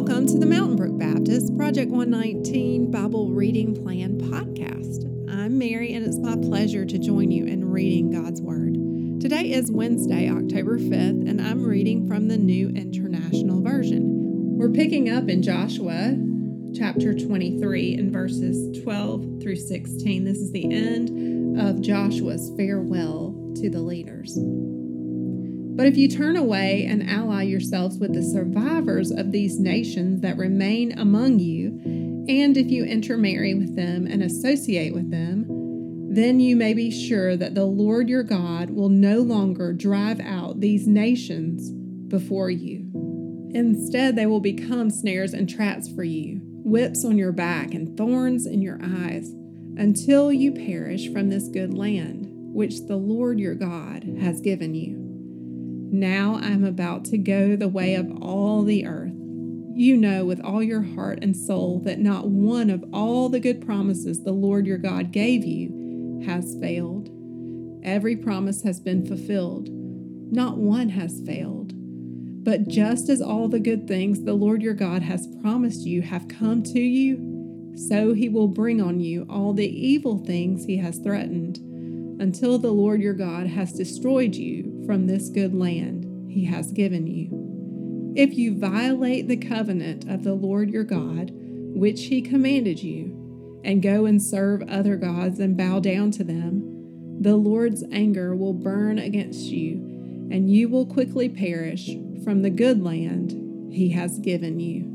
Welcome to the Mountain Brook Baptist Project 119 Bible Reading Plan podcast. I'm Mary, and it's my pleasure to join you in reading God's Word. Today is Wednesday, October 5th, and I'm reading from the New International Version. We're picking up in Joshua chapter 23 and verses 12 through 16. This is the end of Joshua's farewell to the leaders. But if you turn away and ally yourselves with the survivors of these nations that remain among you, and if you intermarry with them and associate with them, then you may be sure that the Lord your God will no longer drive out these nations before you. Instead, they will become snares and traps for you, whips on your back and thorns in your eyes, until you perish from this good land, which the Lord your God has given you. Now I am about to go the way of all the earth. You know with all your heart and soul that not one of all the good promises the Lord your God gave you has failed. Every promise has been fulfilled. Not one has failed. But just as all the good things the Lord your God has promised you have come to you, so he will bring on you all the evil things he has threatened, until the Lord your God has destroyed you from this good land he has given you. If you violate the covenant of the Lord your God, which he commanded you, and go and serve other gods and bow down to them, the Lord's anger will burn against you, and you will quickly perish from the good land he has given you.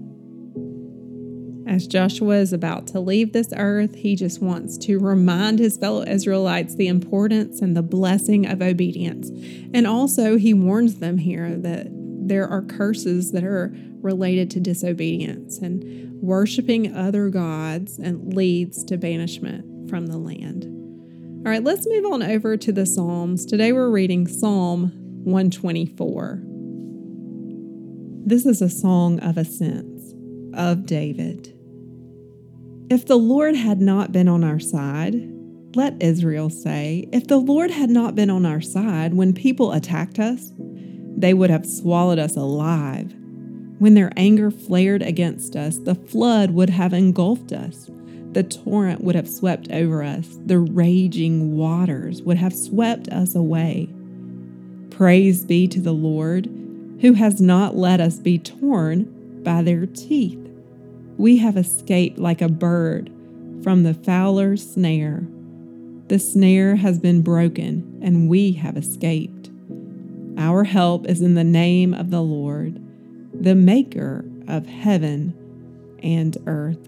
As Joshua is about to leave this earth, he just wants to remind his fellow Israelites the importance and the blessing of obedience. And also, he warns them here that there are curses that are related to disobedience, and worshiping other gods and leads to banishment from the land. All right, let's move on over to the Psalms. Today we're reading Psalm 124. This is a song of ascents of David. If the Lord had not been on our side, let Israel say, if the Lord had not been on our side when people attacked us, they would have swallowed us alive. When their anger flared against us, the flood would have engulfed us. The torrent would have swept over us. The raging waters would have swept us away. Praise be to the Lord, who has not let us be torn by their teeth. We have escaped like a bird from the fowler's snare. The snare has been broken, and we have escaped. Our help is in the name of the Lord, the maker of heaven and earth.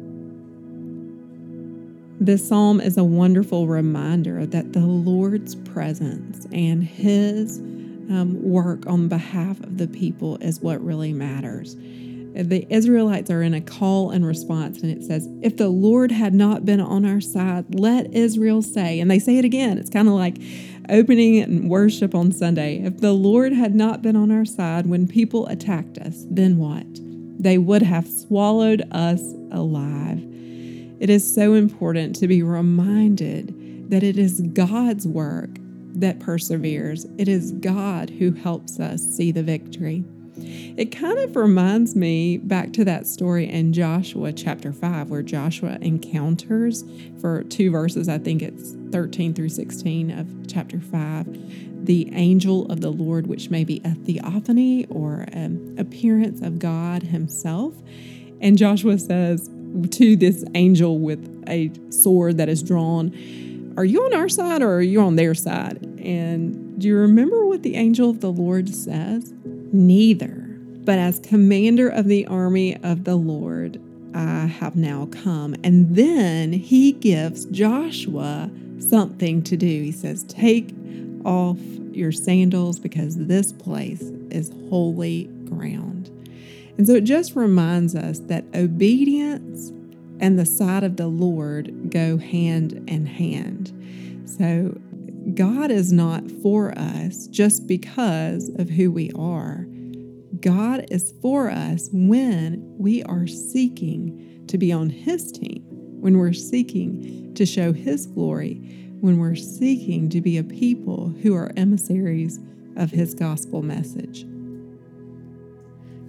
This psalm is a wonderful reminder that the Lord's presence and his work on behalf of the people is what really matters. The Israelites are in a call and response, and it says, if the Lord had not been on our side, let Israel say, and they say it again. It's kind of like opening and worship on Sunday. If the Lord had not been on our side when people attacked us, then what? They would have swallowed us alive. It is so important to be reminded that it is God's work that perseveres. It is God who helps us see the victory. It kind of reminds me back to that story in Joshua chapter 5, where Joshua encounters, for 2 verses, I think it's 13 through 16 of chapter 5, the angel of the Lord, which may be a theophany or an appearance of God himself. And Joshua says to this angel with a sword that is drawn, are you on our side or are you on their side? And do you remember what the angel of the Lord says? Neither, but as commander of the army of the Lord, I have now come. And then he gives Joshua something to do. He says, take off your sandals because this place is holy ground. And so it just reminds us that obedience and the side of the Lord go hand in hand. So God is not for us just because of who we are. God is for us when we are seeking to be on his team, when we're seeking to show his glory, when we're seeking to be a people who are emissaries of his gospel message.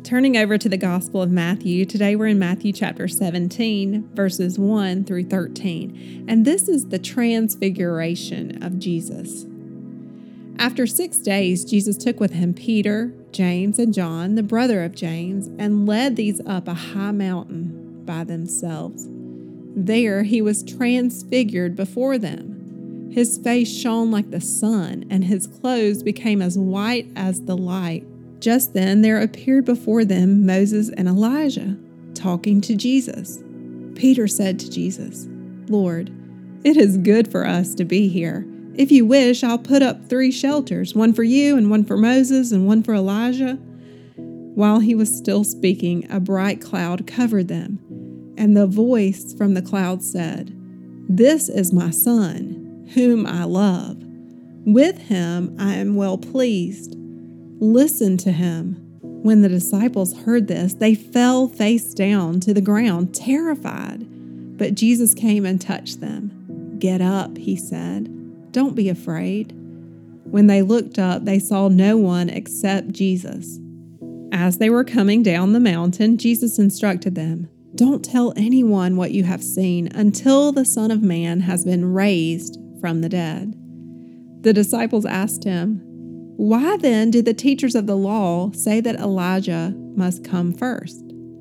Turning over to the Gospel of Matthew, today we're in Matthew chapter 17, verses 1 through 13, and this is the transfiguration of Jesus. After 6 days, Jesus took with him Peter, James, and John, the brother of James, and led these up a high mountain by themselves. There he was transfigured before them. His face shone like the sun, and his clothes became as white as the light. Just then there appeared before them Moses and Elijah, talking to Jesus. Peter said to Jesus, "Lord, it is good for us to be here. If you wish, I'll put up 3 shelters, one for you and one for Moses and one for Elijah." While he was still speaking, a bright cloud covered them, and the voice from the cloud said, "This is my Son, whom I love. With him I am well pleased. Listen to him." When the disciples heard this, they fell face down to the ground, terrified. But Jesus came and touched them. "Get up," he said. "Don't be afraid." When they looked up, they saw no one except Jesus. As they were coming down the mountain, Jesus instructed them, "Don't tell anyone what you have seen until the Son of Man has been raised from the dead." The disciples asked him, "Why then did the teachers of the law say that Elijah must come first?"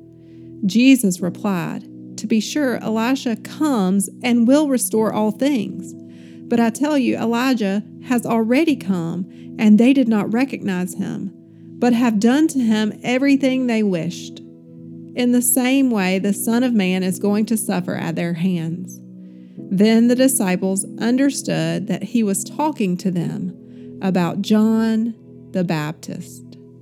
Jesus replied, "To be sure, Elijah comes and will restore all things. But I tell you, Elijah has already come, and they did not recognize him, but have done to him everything they wished. In the same way, the Son of Man is going to suffer at their hands." Then the disciples understood that he was talking to them about John the Baptist.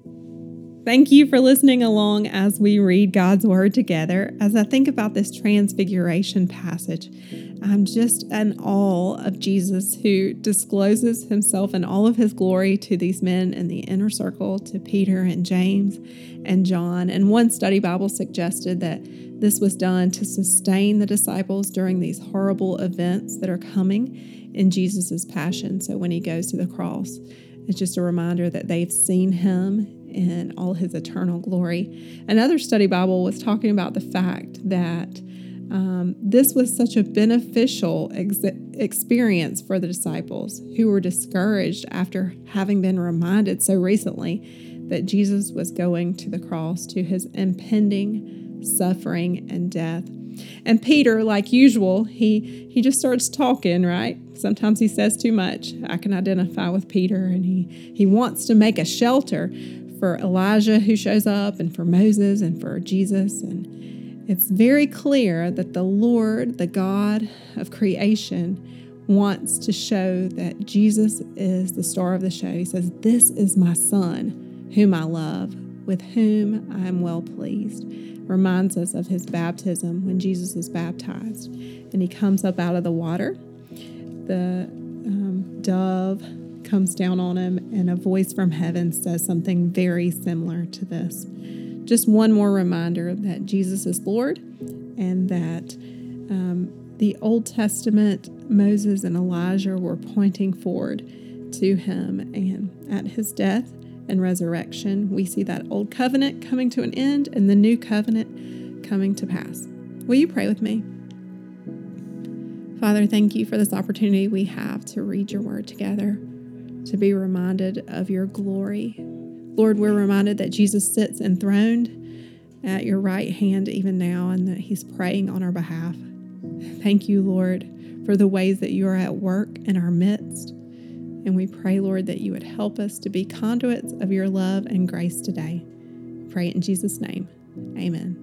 Thank you for listening along as we read God's Word together. As I think about this transfiguration passage, I'm just in awe of Jesus, who discloses himself in all of his glory to these men in the inner circle, to Peter and James and John. And one study Bible suggested that this was done to sustain the disciples during these horrible events that are coming in Jesus' passion. So when he goes to the cross, it's just a reminder that they've seen him in all his eternal glory. Another study Bible was talking about the fact that this was such a beneficial experience for the disciples, who were discouraged after having been reminded so recently that Jesus was going to the cross, to his impending suffering and death. And Peter, like usual, he just starts talking, right? Sometimes he says too much. I can identify with Peter, and he wants to make a shelter for Elijah who shows up, and for Moses and for Jesus. And it's very clear that the Lord, the God of creation, wants to show that Jesus is the star of the show. He says, "This is my Son, whom I love, with whom I am well pleased." Reminds us of his baptism when Jesus is baptized and he comes up out of the water. The dove comes down on him, and a voice from heaven says something very similar to this. Just one more reminder that Jesus is Lord, and that the Old Testament, Moses and Elijah were pointing forward to him, and at his death and resurrection, we see that old covenant coming to an end and the new covenant coming to pass. Will you pray with me? Father, thank you for this opportunity we have to read your word together, to be reminded of your glory. Lord, we're reminded that Jesus sits enthroned at your right hand even now, and that he's praying on our behalf. Thank you, Lord, for the ways that you are at work in our midst. And we pray, Lord, that you would help us to be conduits of your love and grace today. Pray it in Jesus' name. Amen.